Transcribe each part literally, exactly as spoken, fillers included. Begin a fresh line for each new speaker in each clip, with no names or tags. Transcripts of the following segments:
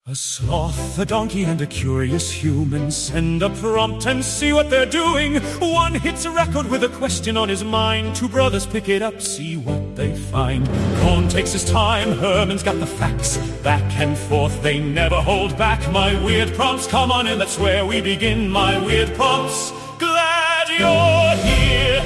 A sloth, a donkey, and a curious human send a prompt and see what they're doing. One hits a record with a question on his mind. Two brothers pick it up, see what they find. Cohn takes his time, Herman's got the facts. Back and forth, they never hold back. My weird prompts, come on in, that's where we begin. My weird prompts, glad you're here.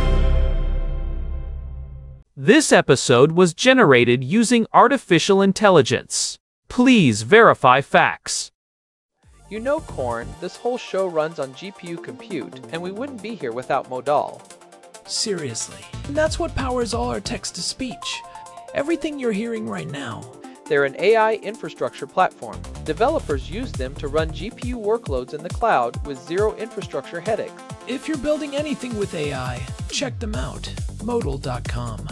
This episode was generated using artificial intelligence. Please verify facts.
You know, Corn, this whole show runs on G P U compute, and we wouldn't be here without Modal.
Seriously. And that's what powers all our text-to-speech. Everything you're hearing right now.
They're an A I infrastructure platform. Developers use them to run G P U workloads in the cloud with zero infrastructure headache.
If you're building anything with A I, check them out. Modal dot com.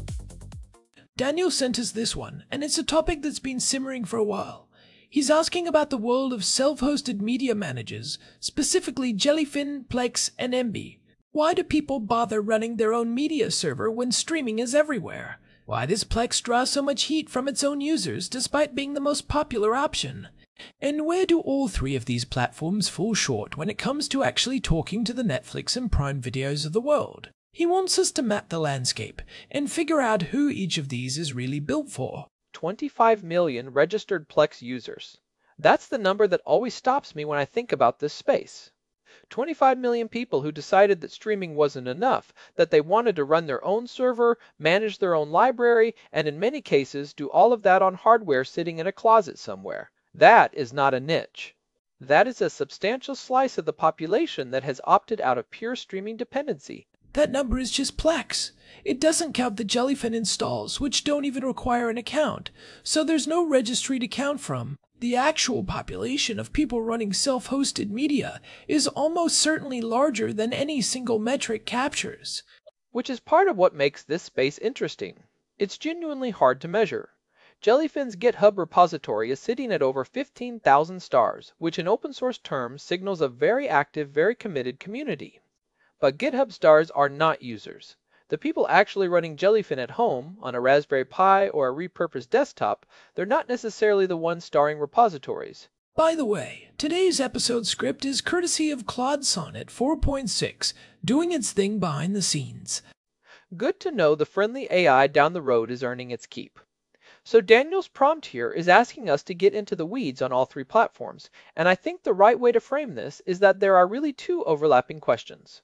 Daniel sent us this one, and it's a topic that's been simmering for a while. He's asking about the world of self-hosted media managers, specifically Jellyfin, Plex, and Emby. Why do people bother running their own media server when streaming is everywhere? Why does Plex draw so much heat from its own users despite being the most popular option? And where do all three of these platforms fall short when it comes to actually talking to the Netflix and Prime Videos of the world? He wants us to map the landscape and figure out who each of these is really built for.
twenty-five million registered Plex users. That's the number that always stops me when I think about this space. twenty-five million people who decided that streaming wasn't enough, that they wanted to run their own server, manage their own library, and in many cases do all of that on hardware sitting in a closet somewhere. That is not a niche. That is a substantial slice of the population that has opted out of pure streaming dependency.
That number is just Plex. It doesn't count the Jellyfin installs, which don't even require an account, so there's no registry to count from. The actual population of people running self-hosted media is almost certainly larger than any single metric captures.
Which is part of what makes this space interesting. It's genuinely hard to measure. Jellyfin's GitHub repository is sitting at over fifteen thousand stars, which in open source terms signals a very active, very committed community. But GitHub stars are not users. The people actually running Jellyfin at home, on a Raspberry Pi or a repurposed desktop, they're not necessarily the ones starring repositories.
By the way, today's episode script is courtesy of Claude Sonnet four point six, doing its thing behind the scenes.
Good to know the friendly A I down the road is earning its keep. So Daniel's prompt here is asking us to get into the weeds on all three platforms, and I think the right way to frame this is that there are really two overlapping questions.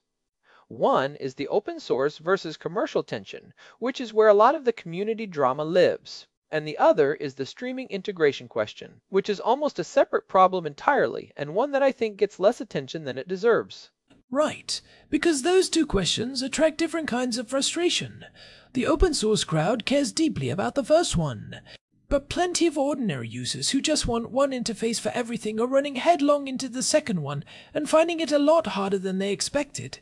One is the open source versus commercial tension, which is where a lot of the community drama lives. And the other is the streaming integration question, which is almost a separate problem entirely, and one that I think gets less attention than it deserves.
Right, because those two questions attract different kinds of frustration. The open source crowd cares deeply about the first one, but plenty of ordinary users who just want one interface for everything are running headlong into the second one and finding it a lot harder than they expected.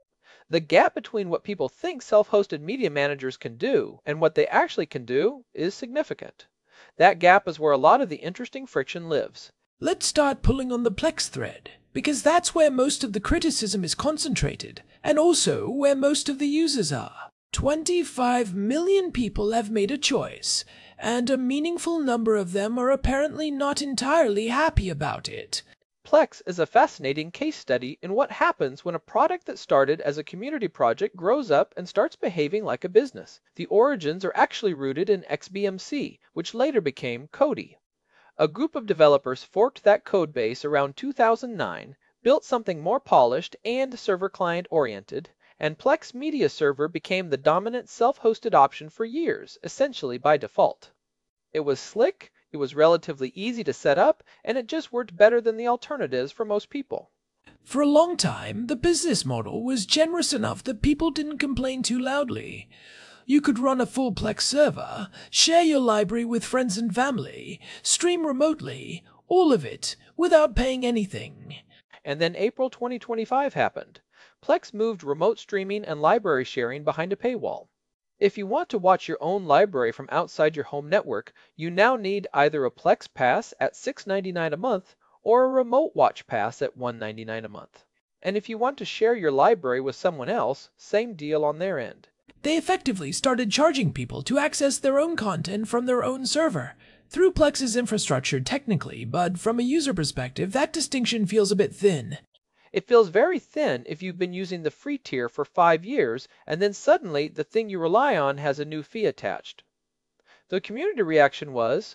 The gap between what people think self-hosted media managers can do and what they actually can do is significant. That gap is where a lot of the interesting friction lives.
Let's start pulling on the Plex thread, because that's where most of the criticism is concentrated, and also where most of the users are. twenty-five million people have made a choice, and a meaningful number of them are apparently not entirely happy about it.
Plex is a fascinating case study in what happens when a product that started as a community project grows up and starts behaving like a business. The origins are actually rooted in X B M C, which later became Kodi. A group of developers forked that code base around two thousand nine, built something more polished and server-client oriented, and Plex Media Server became the dominant self-hosted option for years, essentially by default. It was slick, it was relatively easy to set up, and it just worked better than the alternatives for most people.
For a long time, the business model was generous enough that people didn't complain too loudly. You could run a full Plex server, share your library with friends and family, stream remotely, all of it, without paying anything.
And then April twenty twenty-five happened. Plex moved remote streaming and library sharing behind a paywall. If you want to watch your own library from outside your home network, you now need either a Plex Pass at six ninety-nine a month or a Remote Watch Pass at one ninety-nine a month. And if you want to share your library with someone else, same deal on their end.
They effectively started charging people to access their own content from their own server. through Plex's infrastructure technically, but from a user perspective, that distinction feels a bit thin.
It feels very thin if you've been using the free tier for five years and then suddenly the thing you rely on has a new fee attached. The community reaction was,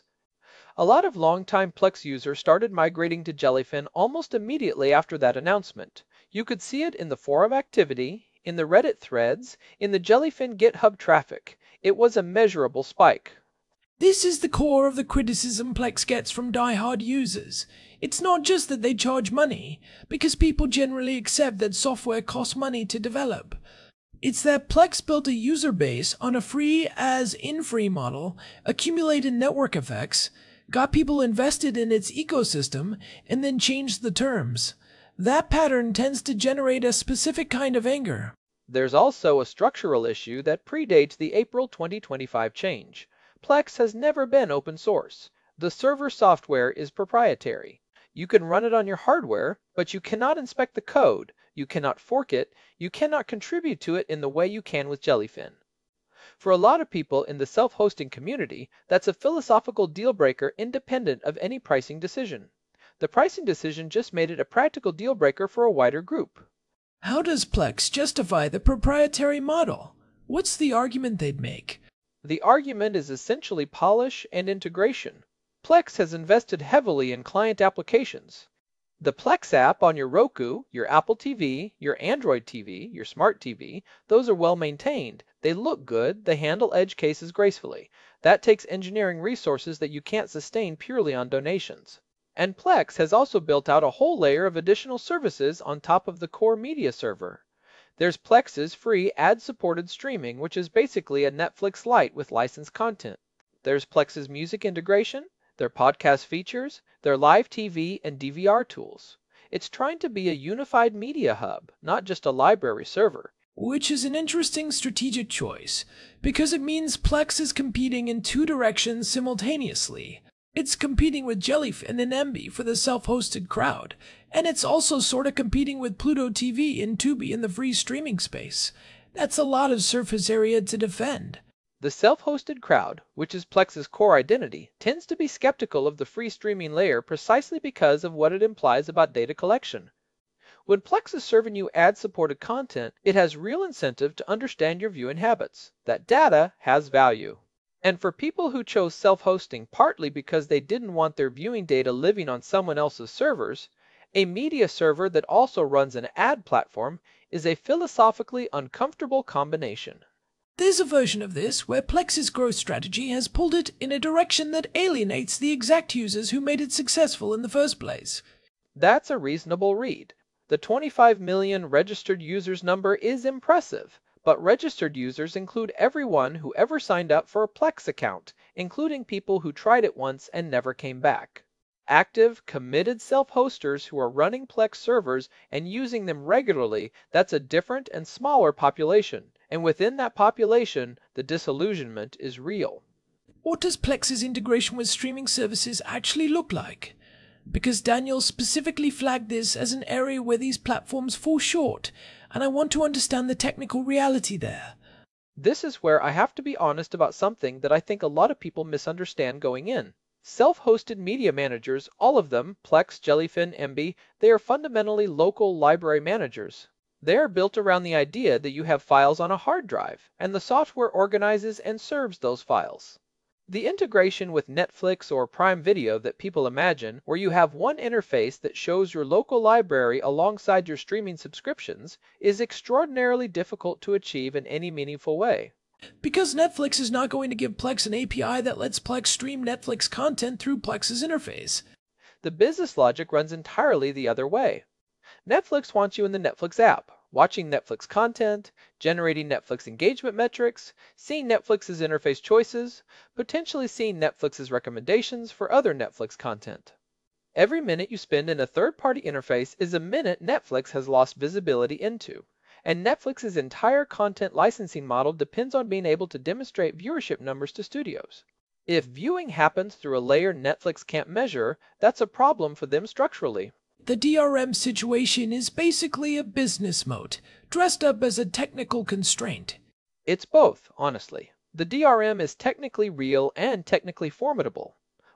a lot of longtime Plex users started migrating to Jellyfin almost immediately after that announcement. You could see it in the forum activity, in the Reddit threads, in the Jellyfin GitHub traffic. It was a measurable spike.
This is the core of the criticism Plex gets from die-hard users. It's not just that they charge money, because people generally accept that software costs money to develop. It's that Plex built a user base on a free-as-in-free model, accumulated network effects, got people invested in its ecosystem, and then changed the terms. That pattern tends to generate a specific kind of anger.
There's also a structural issue that predates the April twenty twenty-five change. Plex has never been open source. The server software is proprietary. You can run it on your hardware, but you cannot inspect the code, you cannot fork it, you cannot contribute to it in the way you can with Jellyfin. For a lot of people in the self-hosting community, that's a philosophical deal breaker independent of any pricing decision. The pricing decision just made it a practical deal breaker for a wider group.
How does Plex justify the proprietary model? What's the argument they'd make?
The argument is essentially polish and integration. Plex has invested heavily in client applications. The Plex app on your Roku, your Apple T V, your Android T V, your Smart T V, those are well maintained. They look good, they handle edge cases gracefully. That takes engineering resources that you can't sustain purely on donations. And Plex has also built out a whole layer of additional services on top of the core media server. There's Plex's free ad-supported streaming, which is basically a Netflix Lite with licensed content. There's Plex's music integration, their podcast features, their live T V and D V R tools. It's trying to be a unified media hub, not just a library server.
Which is an interesting strategic choice, because it means Plex is competing in two directions simultaneously. It's competing with Jellyfin and Emby for the self-hosted crowd, and it's also sort of competing with Pluto T V and Tubi in the free streaming space. That's a lot of surface area to defend.
The self-hosted crowd, which is Plex's core identity, tends to be skeptical of the free streaming layer precisely because of what it implies about data collection. When Plex is serving you ad-supported content, it has real incentive to understand your viewing habits. That data has value. And for people who chose self-hosting partly because they didn't want their viewing data living on someone else's servers, a media server that also runs an ad platform is a philosophically uncomfortable combination.
There's a version of this where Plex's growth strategy has pulled it in a direction that alienates the exact users who made it successful in the first place.
That's a reasonable read. The twenty-five million registered users number is impressive, but registered users include everyone who ever signed up for a Plex account, including people who tried it once and never came back. Active, committed self-hosters who are running Plex servers and using them regularly, that's a different and smaller population. And within that population, the disillusionment is real.
What does Plex's integration with streaming services actually look like? Because Daniel specifically flagged this as an area where these platforms fall short, and I want to understand the technical reality there.
This is where I have to be honest about something that I think a lot of people misunderstand going in. Self-hosted media managers, all of them, Plex, Jellyfin, Emby, they are fundamentally local library managers. They are built around the idea that you have files on a hard drive, and the software organizes and serves those files. The integration with Netflix or Prime Video that people imagine, where you have one interface that shows your local library alongside your streaming subscriptions, is extraordinarily difficult to achieve in any meaningful way.
Because Netflix is not going to give Plex an A P I that lets Plex stream Netflix content through Plex's interface.
The business logic runs entirely the other way. Netflix wants you in the Netflix app, watching Netflix content, generating Netflix engagement metrics, seeing Netflix's interface choices, potentially seeing Netflix's recommendations for other Netflix content. Every minute you spend in a third-party interface is a minute Netflix has lost visibility into, and Netflix's entire content licensing model depends on being able to demonstrate viewership numbers to studios. If viewing happens through a layer Netflix can't measure, that's a problem for them structurally.
The D R M situation is basically a business moat, dressed up as a technical constraint.
It's both, honestly. The D R M is technically real and technically formidable.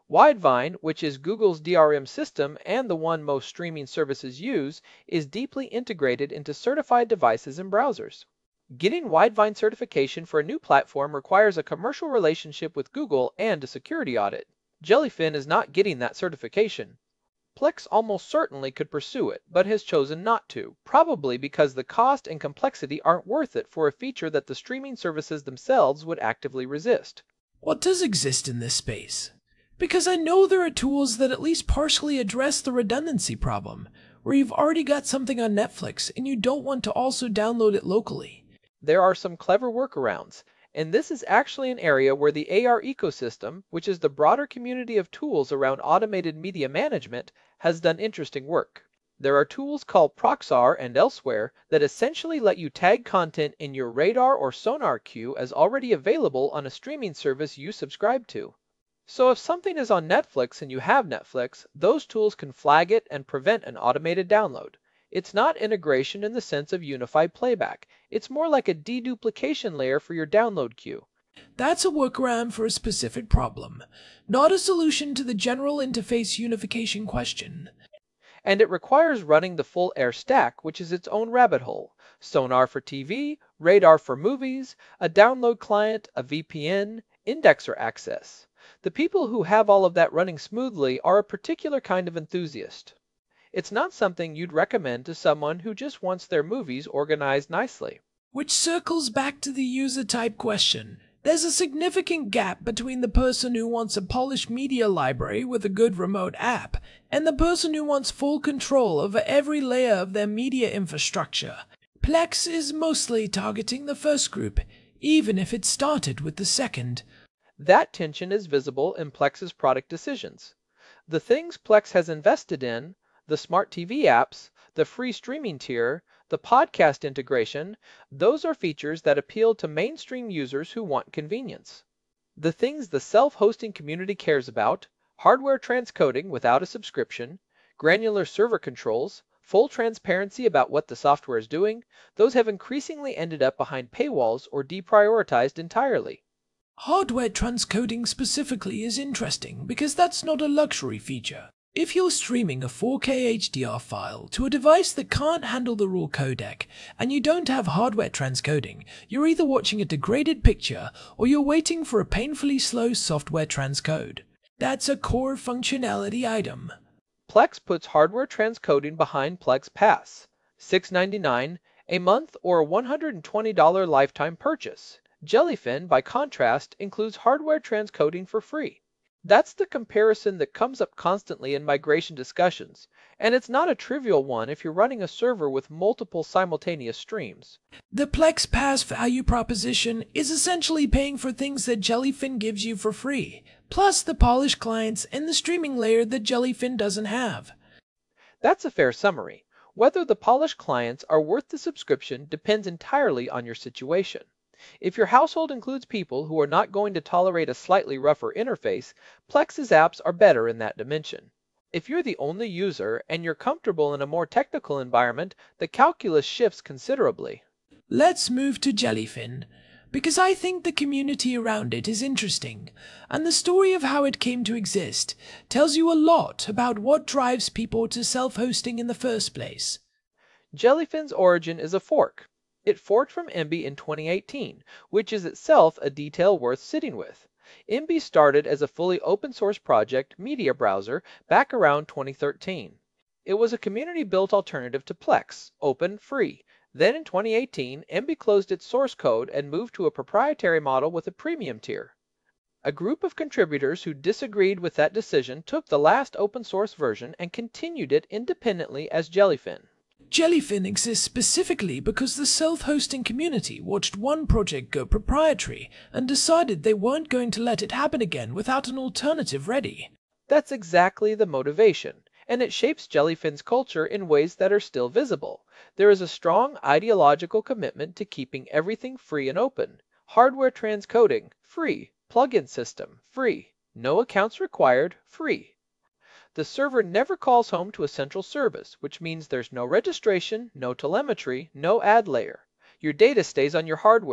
Widevine, which is Google's D R M system and the one most streaming services use, is deeply integrated into certified devices and browsers. Getting Widevine certification for a new platform requires a commercial relationship with Google and a security audit. Jellyfin is not getting that certification. Plex almost certainly could pursue it, but has chosen not to, probably because the cost and complexity aren't worth it for a feature that the streaming services themselves would actively resist.
What does exist in this space? Because I know there are tools that at least partially address the redundancy problem, where you've already got something on Netflix and you don't want to also download it locally.
There are some clever workarounds, and this is actually an area where the A R ecosystem, which is the broader community of tools around automated media management, has done interesting work. There are tools called Proxar and elsewhere that essentially let you tag content in your radar or sonar queue as already available on a streaming service you subscribe to. So if something is on Netflix and you have Netflix, those tools can flag it and prevent an automated download. It's not integration in the sense of unified playback. It's more like a deduplication layer for your download queue.
That's a workaround for a specific problem, not a solution to the general interface unification question.
And it requires running the full Air stack, which is its own rabbit hole. Sonar for T V, radar for movies, a download client, a V P N, indexer access. The people who have all of that running smoothly are a particular kind of enthusiast. It's not something you'd recommend to someone who just wants their movies organized nicely.
Which circles back to the user type question. There's a significant gap between the person who wants a polished media library with a good remote app and the person who wants full control over every layer of their media infrastructure. Plex is mostly targeting the first group, even if it started with the second.
That tension is visible in Plex's product decisions. The things Plex has invested in, the smart T V apps, the free streaming tier, the podcast integration, those are features that appeal to mainstream users who want convenience. The things the self-hosting community cares about, hardware transcoding without a subscription, granular server controls, full transparency about what the software is doing, those have increasingly ended up behind paywalls or deprioritized entirely.
Hardware transcoding specifically is interesting because that's not a luxury feature. If you're streaming a four K H D R file to a device that can't handle the raw codec and you don't have hardware transcoding, you're either watching a degraded picture or you're waiting for a painfully slow software transcode. That's a core functionality item.
Plex puts hardware transcoding behind Plex Pass, six ninety-nine a month or a one hundred twenty dollars lifetime purchase. Jellyfin, by contrast, includes hardware transcoding for free. That's the comparison that comes up constantly in migration discussions, and it's not a trivial one if you're running a server with multiple simultaneous streams.
The Plex Pass value proposition is essentially paying for things that Jellyfin gives you for free, plus the polished clients and the streaming layer that Jellyfin doesn't have.
That's a fair summary. Whether the polished clients are worth the subscription depends entirely on your situation. If your household includes people who are not going to tolerate a slightly rougher interface, Plex's apps are better in that dimension. If you're the only user and you're comfortable in a more technical environment, the calculus shifts considerably.
Let's move to Jellyfin, because I think the community around it is interesting, and the story of how it came to exist tells you a lot about what drives people to self-hosting in the first place.
Jellyfin's origin is a fork. It forked from Emby in twenty eighteen, which is itself a detail worth sitting with. Emby started as a fully open-source project media browser back around twenty thirteen. It was a community-built alternative to Plex, open, free. Then in twenty eighteen, Emby closed its source code and moved to a proprietary model with a premium tier. A group of contributors who disagreed with that decision took the last open-source version and continued it independently as Jellyfin.
Jellyfin exists specifically because the self-hosting community watched one project go proprietary and decided they weren't going to let it happen again without an alternative ready.
That's exactly the motivation, and it shapes Jellyfin's culture in ways that are still visible. There is a strong ideological commitment to keeping everything free and open. Hardware transcoding, free. Plugin system, free. No accounts required, free. The server never calls home to a central service, which means there's no registration, no telemetry, no ad layer. Your data stays on your hardware.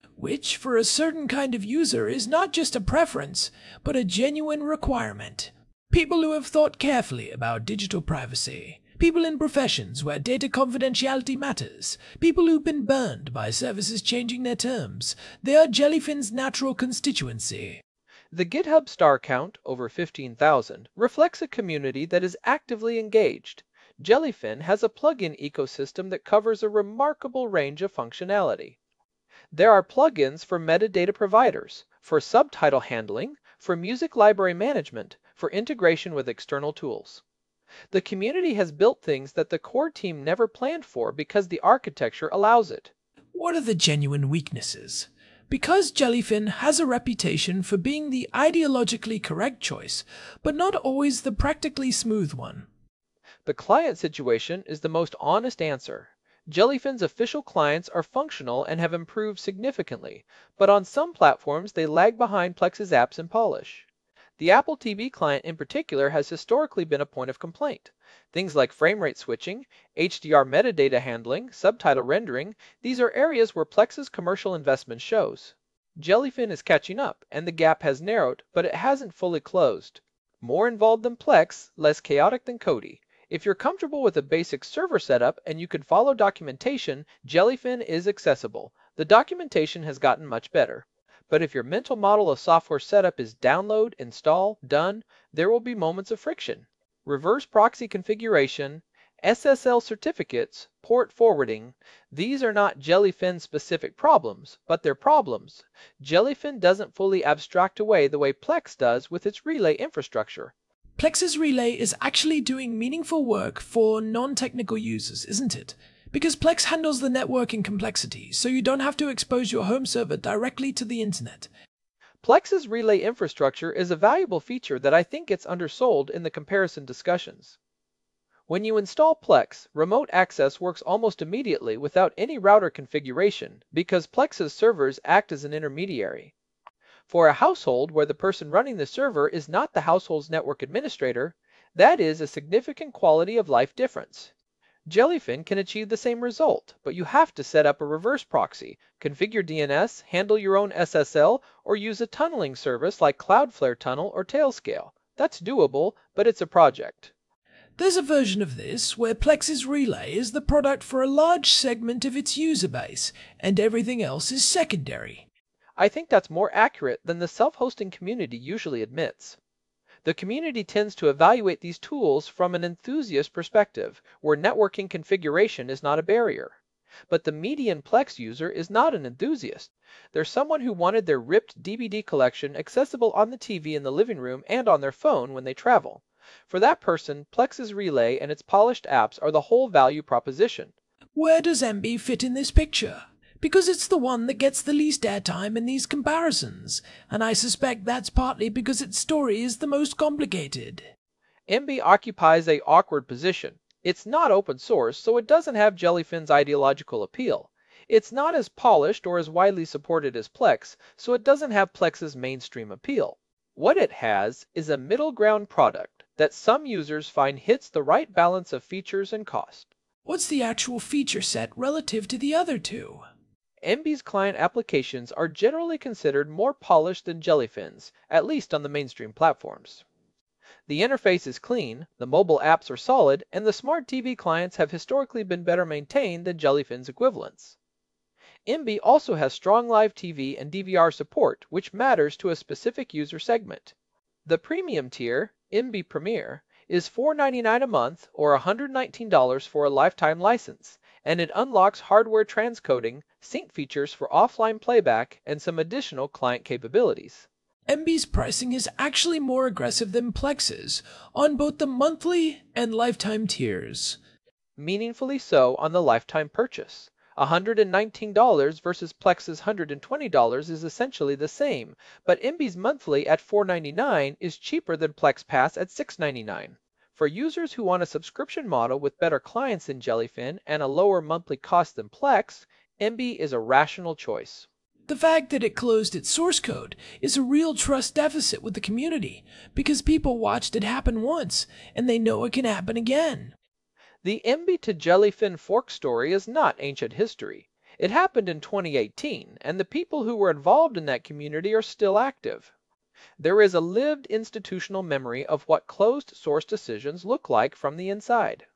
which for a certain kind of user is not just a preference, but a genuine requirement. People who have thought carefully about digital privacy, people in professions where data confidentiality matters, people who've been burned by services changing their terms, they are Jellyfin's natural constituency.
The GitHub star count, over fifteen thousand, reflects a community that is actively engaged. Jellyfin has a plugin ecosystem that covers a remarkable range of functionality. There are plugins for metadata providers, for subtitle handling, for music library management, for integration with external tools. The community has built things that the core team never planned for because the architecture allows it.
What are the genuine weaknesses? Because Jellyfin has a reputation for being the ideologically correct choice, but not always the practically smooth one.
The client situation is the most honest answer. Jellyfin's official clients are functional and have improved significantly, but on some platforms they lag behind Plex's apps in polish. The Apple T V client in particular has historically been a point of complaint. Things like frame rate switching, H D R metadata handling, subtitle rendering, these are areas where Plex's commercial investment shows. Jellyfin is catching up, and the gap has narrowed, but it hasn't fully closed. More involved than Plex, less chaotic than Kodi. If you're comfortable with a basic server setup and you can follow documentation, Jellyfin is accessible. The documentation has gotten much better. But if your mental model of software setup is download, install, done, there will be moments of friction. Reverse proxy configuration, S S L certificates, port forwarding, these are not Jellyfin specific problems, but they're problems. Jellyfin doesn't fully abstract away the way Plex does with its relay infrastructure.
Plex's relay is actually doing meaningful work for non-technical users, isn't it? Because Plex handles the networking complexity, so you don't have to expose your home server directly to the internet.
Plex's relay infrastructure is a valuable feature that I think gets undersold in the comparison discussions. When you install Plex, remote access works almost immediately without any router configuration because Plex's servers act as an intermediary. For a household where the person running the server is not the household's network administrator, that is a significant quality of life difference. Jellyfin can achieve the same result, but you have to set up a reverse proxy, configure D N S, handle your own S S L, or use a tunneling service like Cloudflare Tunnel or Tailscale. That's doable, but it's a project.
There's a version of this where Plex's relay is the product for a large segment of its user base, and everything else is secondary.
I think that's more accurate than the self-hosting community usually admits. The community tends to evaluate these tools from an enthusiast perspective, where networking configuration is not a barrier. But the median Plex user is not an enthusiast. They're someone who wanted their ripped D V D collection accessible on the T V in the living room and on their phone when they travel. For that person, Plex's relay and its polished apps are the whole value proposition.
Where does M B fit in this picture? Because it's the one that gets the least airtime in these comparisons, and I suspect that's partly because its story is the most complicated.
M B occupies a awkward position. It's not open source, so it doesn't have Jellyfin's ideological appeal. It's not as polished or as widely supported as Plex, so it doesn't have Plex's mainstream appeal. What it has is a middle ground product that some users find hits the right balance of features and cost.
What's the actual feature set relative to the other two?
M B's client applications are generally considered more polished than Jellyfin's, at least on the mainstream platforms. The interface is clean, the mobile apps are solid, and the smart T V clients have historically been better maintained than Jellyfin's equivalents. M B also has strong live T V and D V R support, which matters to a specific user segment. The premium tier, M B Premier, is four ninety-nine a month or one hundred nineteen dollars for a lifetime license, and it unlocks hardware transcoding, sync features for offline playback, and some additional client capabilities.
M B's pricing is actually more aggressive than Plex's on both the monthly and lifetime tiers.
Meaningfully so on the lifetime purchase. one hundred nineteen dollars versus Plex's one hundred twenty dollars is essentially the same, but M B's monthly at four ninety-nine is cheaper than Plex Pass at six ninety-nine. For users who want a subscription model with better clients than Jellyfin and a lower monthly cost than Plex, M B is a rational choice.
The fact that it closed its source code is a real trust deficit with the community, because people watched it happen once, and they know it can happen again.
The M B to Jellyfin fork story is not ancient history. It happened in twenty eighteen, and the people who were involved in that community are still active. There is a lived institutional memory of what closed source decisions look like from the inside.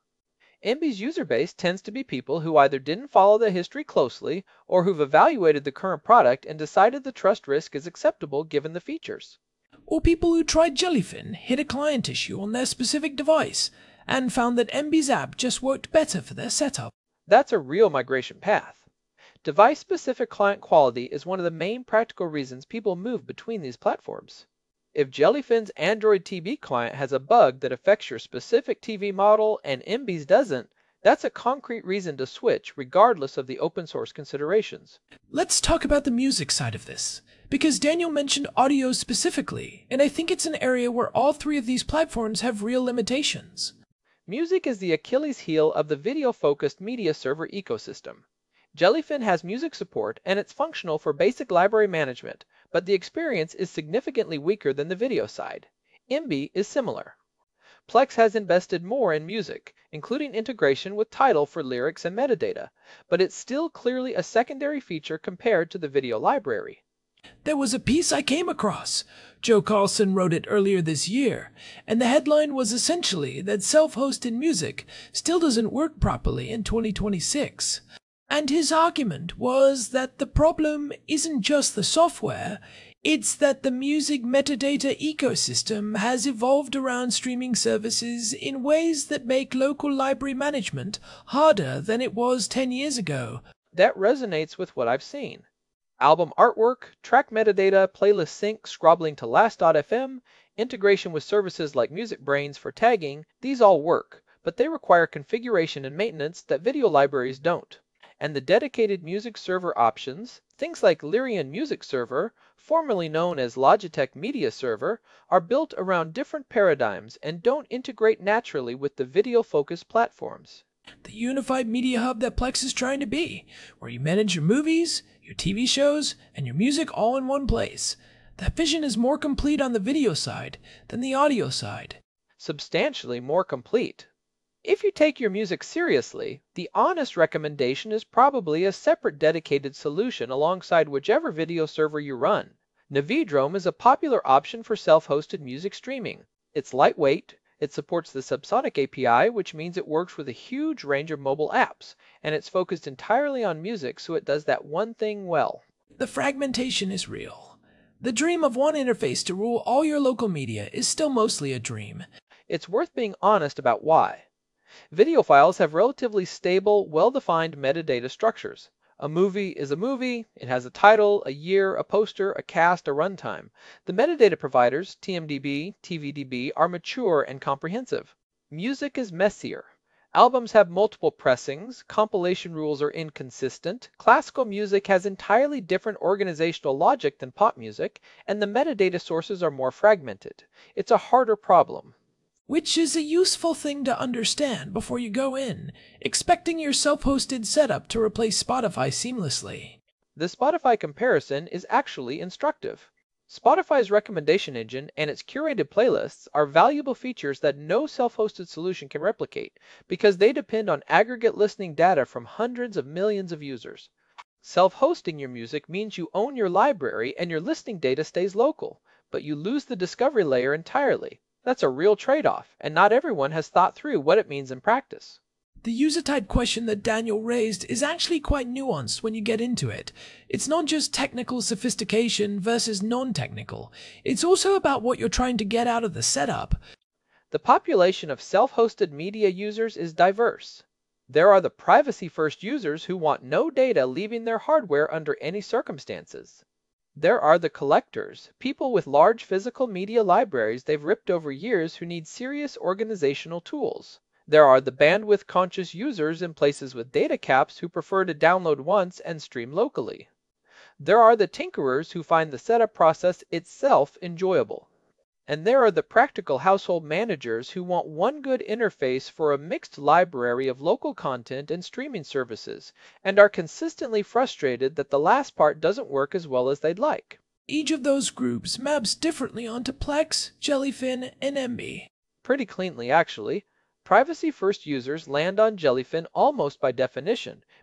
M B's user base tends to be people who either didn't follow the history closely or who've evaluated the current product and decided the trust risk is acceptable given the features.
Or people who tried Jellyfin, hit a client issue on their specific device, and found that M B's app just worked better for their setup.
That's a real migration path. Device-specific client quality is one of the main practical reasons people move between these platforms. If Jellyfin's Android T V client has a bug that affects your specific T V model and M B's doesn't, that's a concrete reason to switch regardless of the open source considerations.
Let's talk about the music side of this, because Daniel mentioned audio specifically, and I think it's an area where all three of these platforms have real limitations.
Music is the Achilles heel of the video-focused media server ecosystem. Jellyfin has music support and it's functional for basic library management, but the experience is significantly weaker than the video side. M B is similar. Plex has invested more in music, including integration with Tidal for lyrics and metadata, but it's still clearly a secondary feature compared to the video library.
There was a piece I came across. Joe Carlson wrote it earlier this year, and the headline was essentially that self-hosted music still doesn't work properly in twenty twenty-six. And his argument was that the problem isn't just the software, it's that the music metadata ecosystem has evolved around streaming services in ways that make local library management harder than it was ten years ago.
That resonates with what I've seen. Album artwork, track metadata, playlist sync, scrobbling to last dot f m, integration with services like MusicBrainz for tagging, these all work, but they require configuration and maintenance that video libraries don't. And the dedicated music server options, things like Lyrian Music Server, formerly known as Logitech Media Server, are built around different paradigms and don't integrate naturally with the video-focused platforms.
The unified media hub that Plex is trying to be, where you manage your movies, your T V shows, and your music all in one place. That vision is more complete on the video side than the audio side.
Substantially more complete. If you take your music seriously, the honest recommendation is probably a separate dedicated solution alongside whichever video server you run. Navidrome is a popular option for self-hosted music streaming. It's lightweight, it supports the Subsonic A P I, which means it works with a huge range of mobile apps, and it's focused entirely on music, so it does that one thing well.
The fragmentation is real. The dream of one interface to rule all your local media is still mostly a dream.
It's worth being honest about why. Video files have relatively stable, well-defined metadata structures. A movie is a movie, it has a title, a year, a poster, a cast, a runtime. The metadata providers, T M D B, T V D B, are mature and comprehensive. Music is messier. Albums have multiple pressings, compilation rules are inconsistent, classical music has entirely different organizational logic than pop music, and the metadata sources are more fragmented. It's a harder problem.
Which is a useful thing to understand before you go in, expecting your self-hosted setup to replace Spotify seamlessly.
The Spotify comparison is actually instructive. Spotify's recommendation engine and its curated playlists are valuable features that no self-hosted solution can replicate because they depend on aggregate listening data from hundreds of millions of users. Self-hosting your music means you own your library and your listening data stays local, but you lose the discovery layer entirely. That's a real trade-off, and not everyone has thought through what it means in practice.
The user-type question that Daniel raised is actually quite nuanced when you get into it. It's not just technical sophistication versus non-technical. It's also about what you're trying to get out of the setup.
The population of self-hosted media users is diverse. There are the privacy-first users who want no data leaving their hardware under any circumstances. There are the collectors, people with large physical media libraries they've ripped over years who need serious organizational tools. There are the bandwidth-conscious users in places with data caps who prefer to download once and stream locally. There are the tinkerers who find the setup process itself enjoyable. And there are the practical household managers who want one good interface for a mixed library of local content and streaming services, and are consistently frustrated that the last part doesn't work as well as they'd like.
Each of those groups maps differently onto Plex, Jellyfin, and M B.
Pretty cleanly, actually. Privacy-first users land on Jellyfin almost by definition,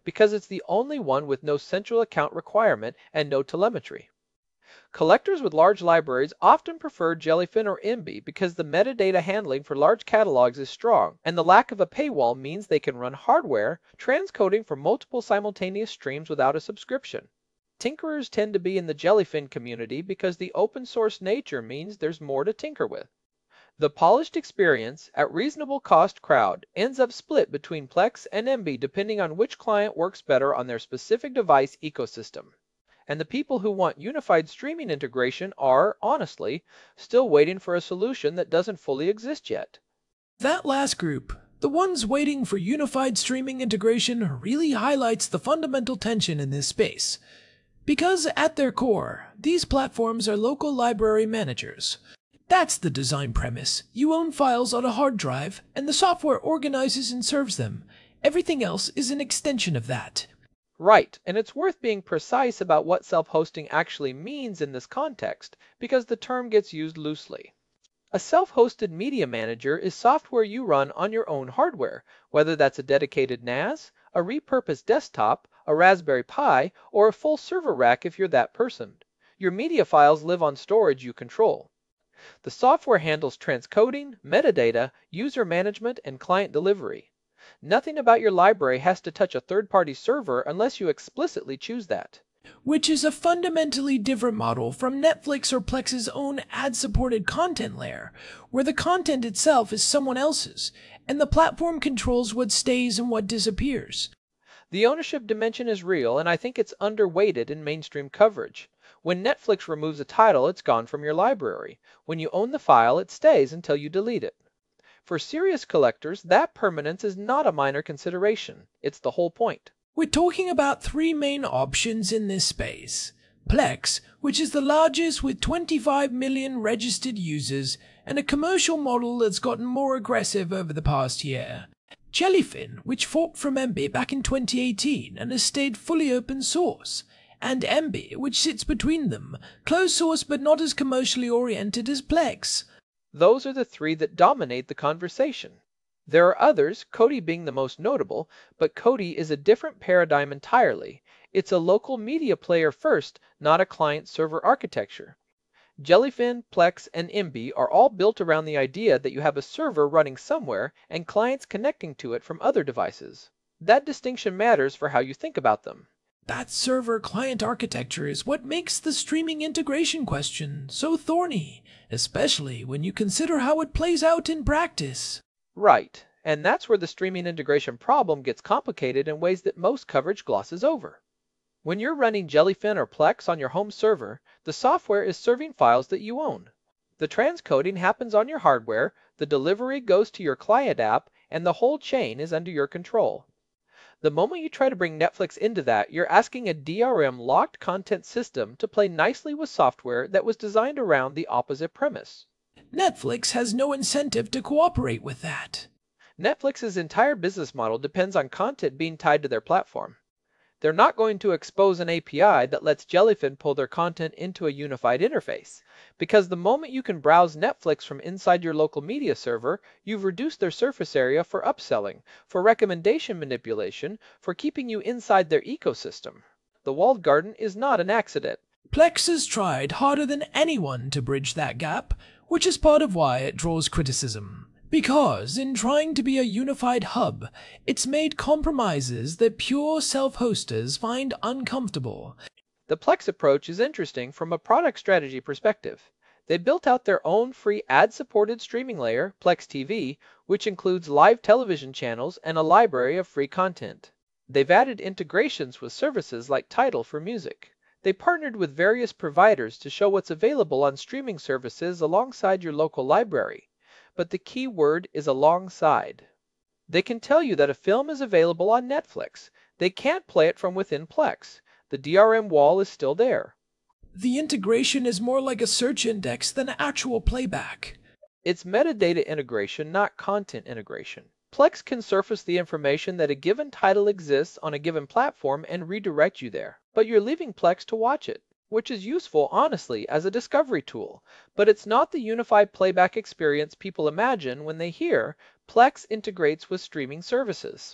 because it's the only one with no central account requirement and no telemetry. Collectors with large libraries often prefer Jellyfin or Emby because the metadata handling for large catalogs is strong, and the lack of a paywall means they can run hardware transcoding for multiple simultaneous streams without a subscription. Tinkerers tend to be in the Jellyfin community because the open source nature means there's more to tinker with. The polished experience at reasonable cost crowd ends up split between Plex and Emby depending on which client works better on their specific device ecosystem. And the people who want unified streaming integration are, honestly, still waiting for a solution that doesn't fully exist yet.
That last group, the ones waiting for unified streaming integration, really highlights the fundamental tension in this space. Because at their core, these platforms are local library managers. That's the design premise. You own files on a hard drive, and the software organizes and serves them. Everything else is an extension of that.
Right, and it's worth being precise about what self-hosting actually means in this context, because the term gets used loosely. A self-hosted media manager is software you run on your own hardware, whether that's a dedicated N A S, a repurposed desktop, a Raspberry Pi, or a full server rack if you're that person. Your media files live on storage you control. The software handles transcoding, metadata, user management, and client delivery. Nothing about your library has to touch a third-party server unless you explicitly choose that.
Which is a fundamentally different model from Netflix or Plex's own ad-supported content layer, where the content itself is someone else's, and the platform controls what stays and what disappears.
The ownership dimension is real, and I think it's underweighted in mainstream coverage. When Netflix removes a title, it's gone from your library. When you own the file, it stays until you delete it. For serious collectors, that permanence is not a minor consideration. It's the whole point.
We're talking about three main options in this space. Plex, which is the largest with twenty-five million registered users, and a commercial model that's gotten more aggressive over the past year. Jellyfin, which forked from Emby back in twenty eighteen and has stayed fully open source. And Emby, which sits between them, closed source but not as commercially oriented as Plex.
Those are the three that dominate the conversation. There are others, Kodi being the most notable, but Kodi is a different paradigm entirely. It's a local media player first, not a client-server architecture. Jellyfin, Plex, and Emby are all built around the idea that you have a server running somewhere and clients connecting to it from other devices. That distinction matters for how you think about them.
That server-client architecture is what makes the streaming integration question so thorny, especially when you consider how it plays out in practice.
Right, and that's where the streaming integration problem gets complicated in ways that most coverage glosses over. When you're running Jellyfin or Plex on your home server, the software is serving files that you own. The transcoding happens on your hardware, the delivery goes to your client app, and the whole chain is under your control. The moment you try to bring Netflix into that, you're asking a D R M locked content system to play nicely with software that was designed around the opposite premise.
Netflix has no incentive to cooperate with that.
Netflix's entire business model depends on content being tied to their platform. They're not going to expose an A P I that lets Jellyfin pull their content into a unified interface, because the moment you can browse Netflix from inside your local media server, you've reduced their surface area for upselling, for recommendation manipulation, for keeping you inside their ecosystem. The walled garden is not an accident.
Plex has tried harder than anyone to bridge that gap, which is part of why it draws criticism. Because, in trying to be a unified hub, it's made compromises that pure self-hosters find uncomfortable.
The Plex approach is interesting from a product strategy perspective. They built out their own free ad-supported streaming layer, Plex T V, which includes live television channels and a library of free content. They've added integrations with services like Tidal for music. They partnered with various providers to show what's available on streaming services alongside your local library. But the key word is alongside. They can tell you that a film is available on Netflix. They can't play it from within Plex. The D R M wall is still there.
The integration is more like a search index than actual playback.
It's metadata integration, not content integration. Plex can surface the information that a given title exists on a given platform and redirect you there, but you're leaving Plex to watch it, which is useful, honestly, as a discovery tool, but it's not the unified playback experience people imagine when they hear Plex integrates with streaming services.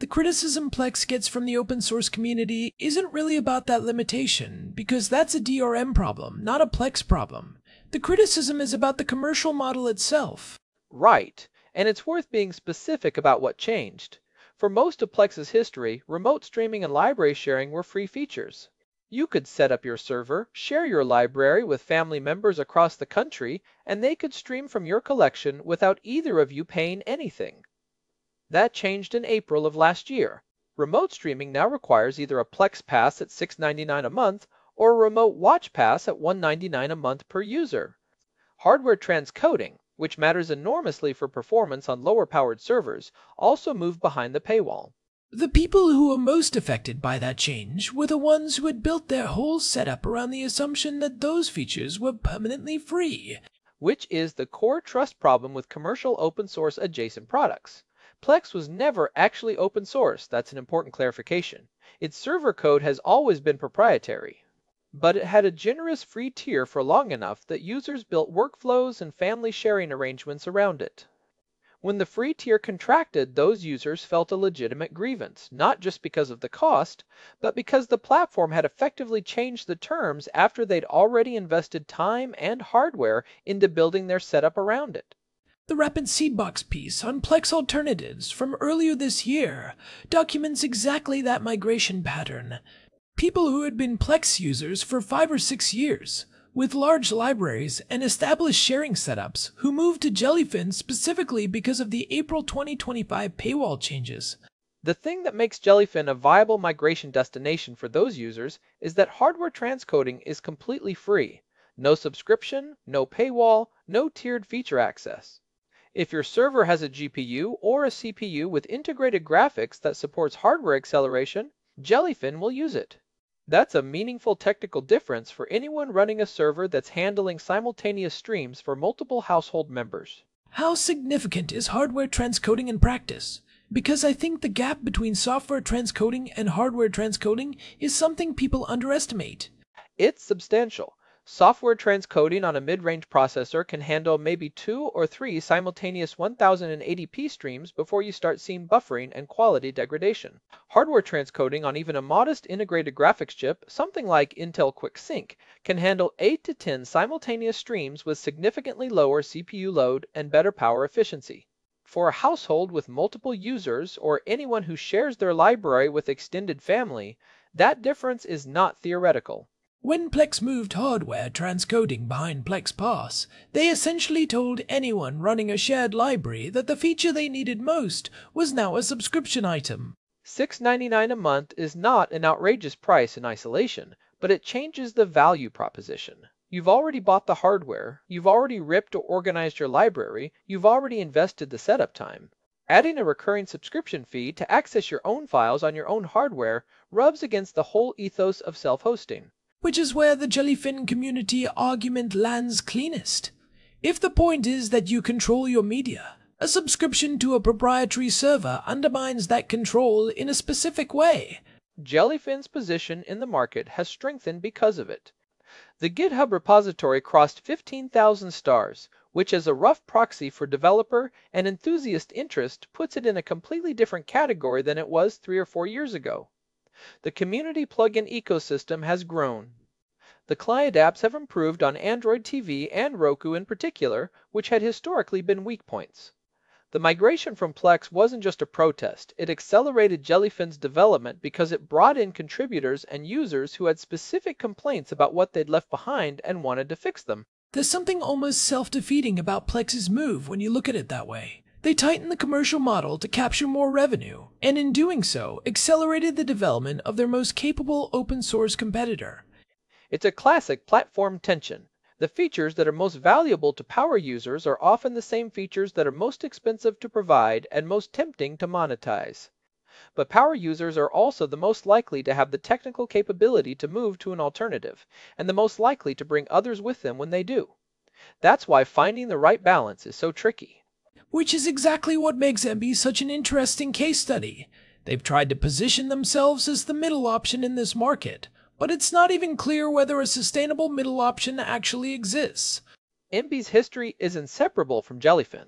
The criticism Plex gets from the open source community isn't really about that limitation, because that's a D R M problem, not a Plex problem. The criticism is about the commercial model itself.
Right, and it's worth being specific about what changed. For most of Plex's history, remote streaming and library sharing were free features. You could set up your server, share your library with family members across the country, and they could stream from your collection without either of you paying anything. That changed in April of last year. Remote streaming now requires either a Plex Pass at six ninety-nine a month or a Remote Watch Pass at one ninety-nine a month per user. Hardware transcoding, which matters enormously for performance on lower-powered servers, also moved behind the paywall.
The people who were most affected by that change were the ones who had built their whole setup around the assumption that those features were permanently free.
Which is the core trust problem with commercial open source adjacent products. Plex was never actually open source, that's an important clarification. Its server code has always been proprietary. But it had a generous free tier for long enough that users built workflows and family sharing arrangements around it. When the free tier contracted, those users felt a legitimate grievance, not just because of the cost, but because the platform had effectively changed the terms after they'd already invested time and hardware into building their setup around it.
The Rapid Seedbox piece on Plex Alternatives from earlier this year documents exactly that migration pattern. People who had been Plex users for five or six years, with large libraries and established sharing setups, who moved to Jellyfin specifically because of the April twenty twenty-five paywall changes.
The thing that makes Jellyfin a viable migration destination for those users is that hardware transcoding is completely free. No subscription, no paywall, no tiered feature access. If your server has a G P U or a C P U with integrated graphics that supports hardware acceleration, Jellyfin will use it. That's a meaningful technical difference for anyone running a server that's handling simultaneous streams for multiple household members.
How significant is hardware transcoding in practice? Because I think the gap between software transcoding and hardware transcoding is something people underestimate.
It's substantial. Software transcoding on a mid-range processor can handle maybe two or three simultaneous ten eighty p streams before you start seeing buffering and quality degradation. Hardware transcoding on even a modest integrated graphics chip, something like Intel QuickSync, can handle eight to ten simultaneous streams with significantly lower C P U load and better power efficiency. For a household with multiple users or anyone who shares their library with extended family, that difference is not theoretical.
When Plex moved hardware transcoding behind Plex Pass, they essentially told anyone running a shared library that the feature they needed most was now a subscription item.
six ninety-nine a month is not an outrageous price in isolation, but it changes the value proposition. You've already bought the hardware, you've already ripped or organized your library, you've already invested the setup time. Adding a recurring subscription fee to access your own files on your own hardware rubs against the whole ethos of self-hosting.
Which is where the Jellyfin community argument lands cleanest. If the point is that you control your media, a subscription to a proprietary server undermines that control in a specific way.
Jellyfin's position in the market has strengthened because of it. The GitHub repository crossed fifteen thousand stars, which as a rough proxy for developer and enthusiast interest puts it in a completely different category than it was three or four years ago. The community plugin ecosystem has grown. The client apps have improved on Android T V and Roku in particular, which had historically been weak points. The migration from Plex wasn't just a protest, it accelerated Jellyfin's development because it brought in contributors and users who had specific complaints about what they'd left behind and wanted to fix them.
There's something almost self-defeating about Plex's move when you look at it that way. They tightened the commercial model to capture more revenue, and in doing so, accelerated the development of their most capable open-source competitor.
It's a classic platform tension. The features that are most valuable to power users are often the same features that are most expensive to provide and most tempting to monetize. But power users are also the most likely to have the technical capability to move to an alternative, and the most likely to bring others with them when they do. That's why finding the right balance is so tricky.
Which is exactly what makes Emby such an interesting case study. They've tried to position themselves as the middle option in this market, but it's not even clear whether a sustainable middle option actually exists.
Emby's history is inseparable from Jellyfin's.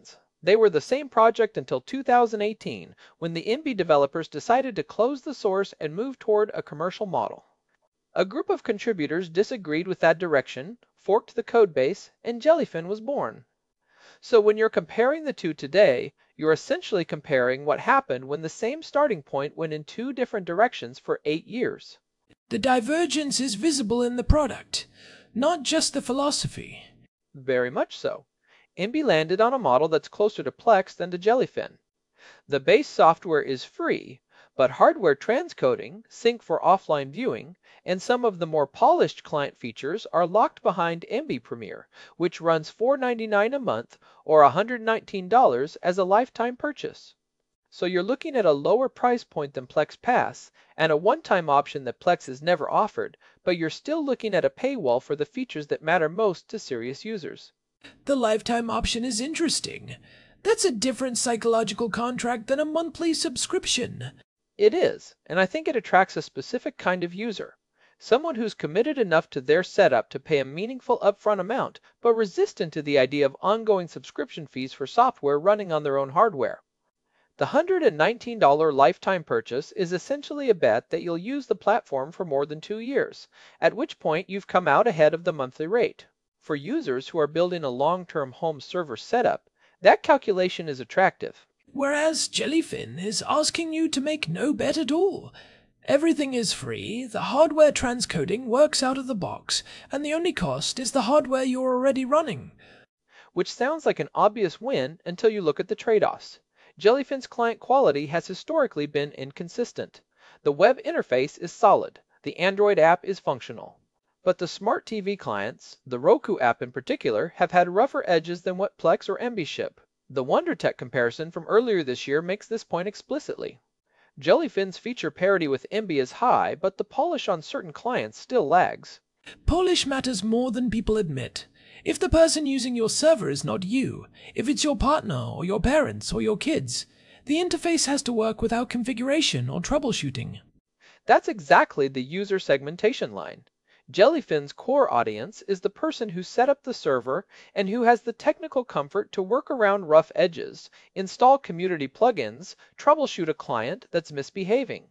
They were the same project until two thousand eighteen, when the M B developers decided to close the source and move toward a commercial model. A group of contributors disagreed with that direction, forked the codebase, and Jellyfin was born. So when you're comparing the two today, you're essentially comparing what happened when the same starting point went in two different directions for eight years.
The divergence is visible in the product, not just the philosophy.
Very much so. M B landed on a model that's closer to Plex than to Jellyfin. The base software is free, but hardware transcoding, sync for offline viewing, and some of the more polished client features are locked behind M B Premier, which runs four ninety-nine a month or one hundred nineteen dollars as a lifetime purchase. So you're looking at a lower price point than Plex Pass, and a one-time option that Plex has never offered, but you're still looking at a paywall for the features that matter most to serious users.
The lifetime option is interesting. That's a different psychological contract than a monthly subscription.
It is, and I think it attracts a specific kind of user. Someone who's committed enough to their setup to pay a meaningful upfront amount, but resistant to the idea of ongoing subscription fees for software running on their own hardware. The one hundred nineteen dollars lifetime purchase is essentially a bet that you'll use the platform for more than two years, at which point you've come out ahead of the monthly rate. For users who are building a long-term home server setup, that calculation is attractive.
Whereas Jellyfin is asking you to make no bet at all. Everything is free, the hardware transcoding works out of the box, and the only cost is the hardware you're already running.
Which sounds like an obvious win until you look at the trade-offs. Jellyfin's client quality has historically been inconsistent. The web interface is solid. The Android app is functional. But the smart T V clients, the Roku app in particular, have had rougher edges than what Plex or M B ship. The WonderTech comparison from earlier this year makes this point explicitly. Jellyfin's feature parity with M B is high, but the polish on certain clients still lags.
Polish matters more than people admit. If the person using your server is not you, if it's your partner or your parents or your kids, the interface has to work without configuration or troubleshooting.
That's exactly the user segmentation line. Jellyfin's core audience is the person who set up the server and who has the technical comfort to work around rough edges, install community plugins, troubleshoot a client that's misbehaving.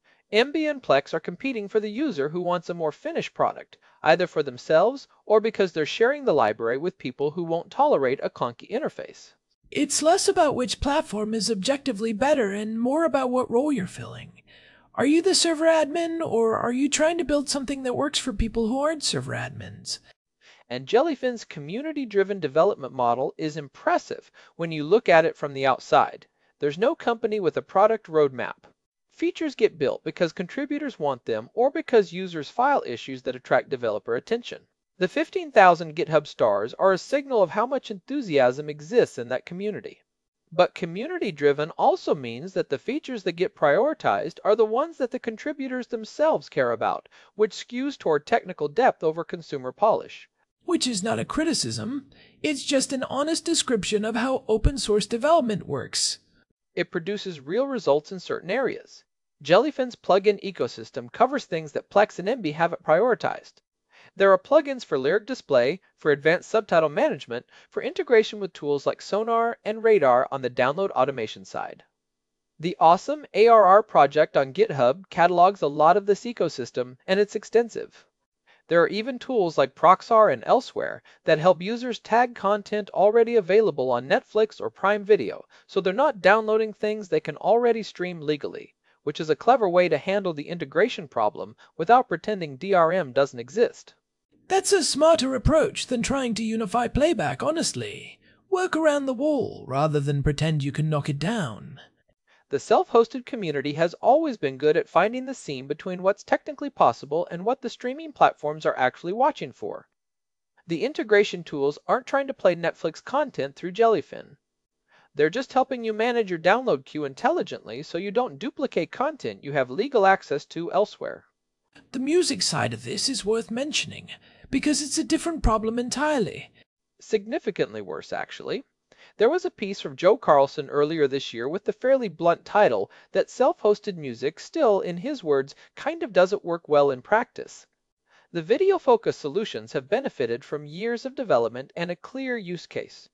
M B and Plex are competing for the user who wants a more finished product, either for themselves or because they're sharing the library with people who won't tolerate a clunky interface.
It's less about which platform is objectively better and more about what role you're filling. Are you the server admin, or are you trying to build something that works for people who aren't server admins?
And Jellyfin's community-driven development model is impressive when you look at it from the outside. There's no company with a product roadmap. Features get built because contributors want them or because users file issues that attract developer attention. The fifteen thousand GitHub stars are a signal of how much enthusiasm exists in that community. But community-driven also means that the features that get prioritized are the ones that the contributors themselves care about, which skews toward technical depth over consumer polish.
Which is not a criticism, it's just an honest description of how open source development works.
It produces real results in certain areas. Jellyfin's plugin ecosystem covers things that Plex and M B haven't prioritized. There are plugins for lyric display, for advanced subtitle management, for integration with tools like Sonar and Radar on the download automation side. The awesome A R R project on GitHub catalogs a lot of this ecosystem, and it's extensive. There are even tools like Proxar and elsewhere that help users tag content already available on Netflix or Prime Video, so they're not downloading things they can already stream legally, which is a clever way to handle the integration problem without pretending D R M doesn't exist.
That's a smarter approach than trying to unify playback, honestly. Work around the wall rather than pretend you can knock it down.
The self-hosted community has always been good at finding the seam between what's technically possible and what the streaming platforms are actually watching for. The integration tools aren't trying to play Netflix content through Jellyfin. They're just helping you manage your download queue intelligently so you don't duplicate content you have legal access to elsewhere.
The music side of this is worth mentioning, because it's a different problem entirely.
Significantly worse, actually. There was a piece from Joe Carlson earlier this year with the fairly blunt title that self-hosted music still, in his words, kind of doesn't work well in practice. The video-focused solutions have benefited from years of development and a clear use case.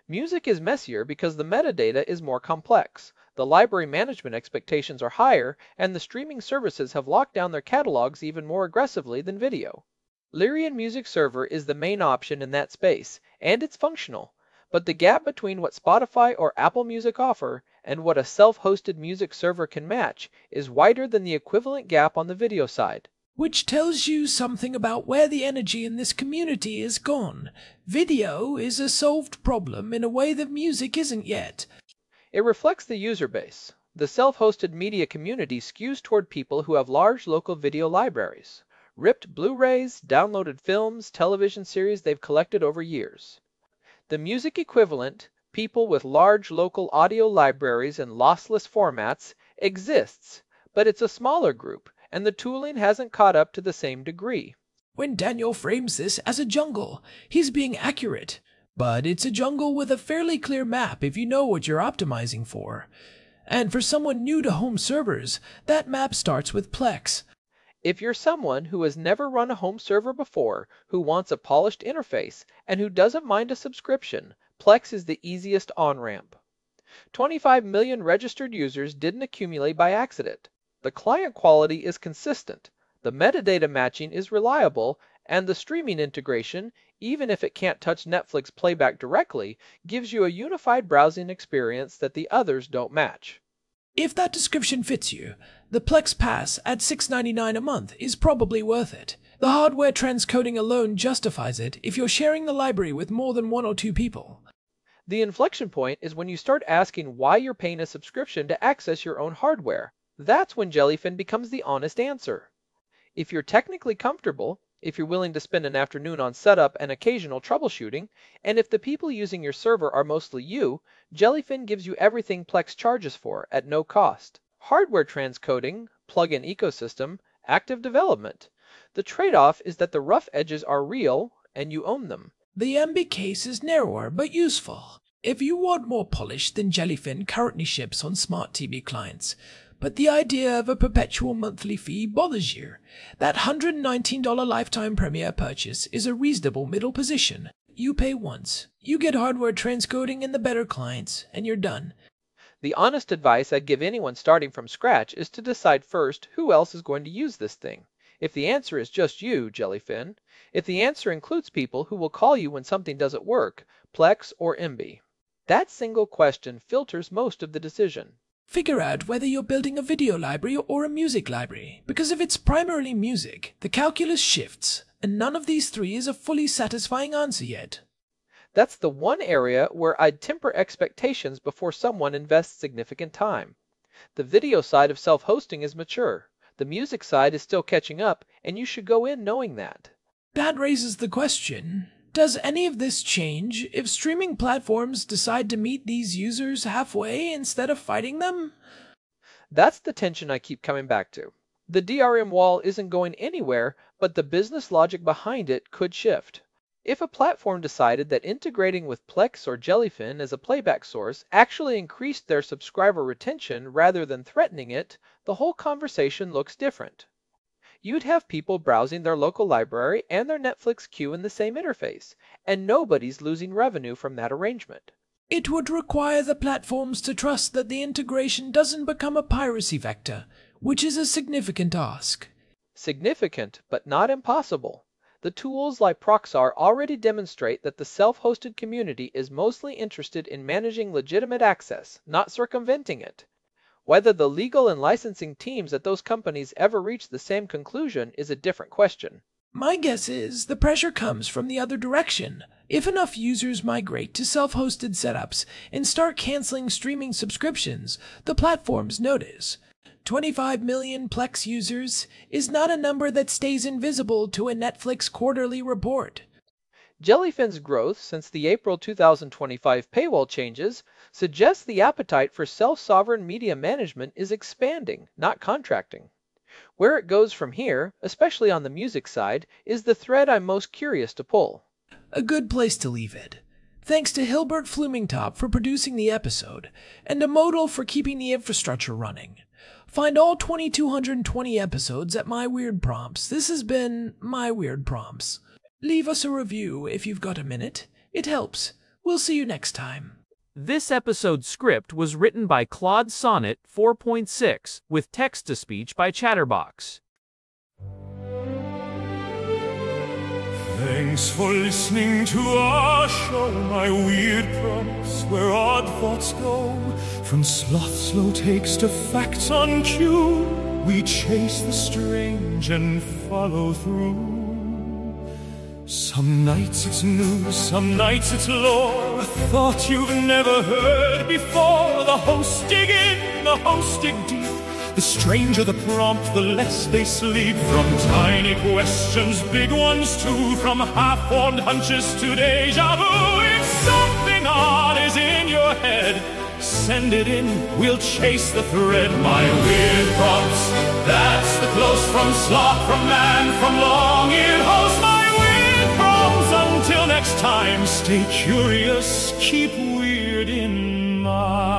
Music is messier because the metadata is more complex. The library management expectations are higher, and the streaming services have locked down their catalogs even more aggressively than video. Lyrian Music Server is the main option in that space, and it's functional. But the gap between what Spotify or Apple Music offer and what a self-hosted music server can match is wider than the equivalent gap on the video side.
Which tells you something about where the energy in this community is gone. Video is a solved problem in a way that music isn't yet.
It reflects the user base. The self-hosted media community skews toward people who have large local video libraries, ripped Blu-rays, downloaded films, television series they've collected over years. The music equivalent, people with large local audio libraries and lossless formats, exists, but it's a smaller group, and the tooling hasn't caught up to the same degree.
When Daniel frames this as a jungle, he's being accurate. But it's a jungle with a fairly clear map if you know what you're optimizing for. And for someone new to home servers, that map starts with Plex.
If you're someone who has never run a home server before, who wants a polished interface, and who doesn't mind a subscription, Plex is the easiest on-ramp. twenty-five million registered users didn't accumulate by accident. The client quality is consistent, the metadata matching is reliable, and the streaming integration, even if it can't touch Netflix playback directly, gives you a unified browsing experience that the others don't match.
If that description fits you, the Plex Pass at six ninety-nine a month is probably worth it. The hardware transcoding alone justifies it if you're sharing the library with more than one or two people.
The inflection point is when you start asking why you're paying a subscription to access your own hardware. That's when Jellyfin becomes the honest answer. If you're technically comfortable, if you're willing to spend an afternoon on setup and occasional troubleshooting, and if the people using your server are mostly you, Jellyfin gives you everything Plex charges for at no cost. Hardware transcoding, plug-in ecosystem, active development. The trade-off is that the rough edges are real, and you own them.
The Ambi case is narrower but useful, if you want more polish than Jellyfin currently ships on smart T V clients. But the idea of a perpetual monthly fee bothers you. That one hundred nineteen dollars lifetime Premiere purchase is a reasonable middle position. You pay once, you get hardware transcoding and the better clients, and you're done.
The honest advice I'd give anyone starting from scratch is to decide first who else is going to use this thing. If the answer is just you, Jellyfin, if the answer includes people who will call you when something doesn't work, Plex or Emby. That single question filters most of the decision.
Figure out whether you're building a video library or a music library, because if it's primarily music, the calculus shifts, and none of these three is a fully satisfying answer yet.
That's the one area where I'd temper expectations before someone invests significant time. The video side of self-hosting is mature. The music side is still catching up, and you should go in knowing that.
That raises the question, does any of this change if streaming platforms decide to meet these users halfway instead of fighting them?
That's the tension I keep coming back to. The D R M wall isn't going anywhere, but the business logic behind it could shift. If a platform decided that integrating with Plex or Jellyfin as a playback source actually increased their subscriber retention rather than threatening it, the whole conversation looks different. You'd have people browsing their local library and their Netflix queue in the same interface, and nobody's losing revenue from that arrangement.
It would require the platforms to trust that the integration doesn't become a piracy vector, which is a significant ask.
Significant, but not impossible. The tools like Proxar already demonstrate that the self-hosted community is mostly interested in managing legitimate access, not circumventing it. Whether the legal and licensing teams at those companies ever reach the same conclusion is a different question.
My guess is the pressure comes from the other direction. If enough users migrate to self-hosted setups and start canceling streaming subscriptions, the platforms notice. twenty-five million Plex users is not a number that stays invisible to a Netflix quarterly report.
Jellyfin's growth since the April two thousand twenty-five paywall changes suggests the appetite for self-sovereign media management is expanding, not contracting. Where it goes from here, especially on the music side, is the thread I'm most curious to pull.
A good place to leave it. Thanks to Hilbert Flumingtop for producing the episode, and to Modal for keeping the infrastructure running. Find all two thousand two hundred twenty episodes at My Weird Prompts. This has been My Weird Prompts. Leave us a review if you've got a minute. It helps. We'll see you next time.
This episode's script was written by Claude Sonnet four point six, with text-to-speech by Chatterbox.
Thanks for listening to our show, my weird prompts where odd thoughts go. From sloth slow takes to facts on cue, we chase the strange and follow through. Some nights it's news, some nights it's lore, a thought you've never heard before. The hosts dig in, the hosts dig deep. The stranger the prompt, the less they sleep. From tiny questions, big ones too, from half-formed hunches to deja vu. If something odd is in your head, send it in, we'll chase the thread. My weird prompts, that's the close from sloth, from man, from long-eared host. My weird prompts, until next time, stay curious, keep weird in mind.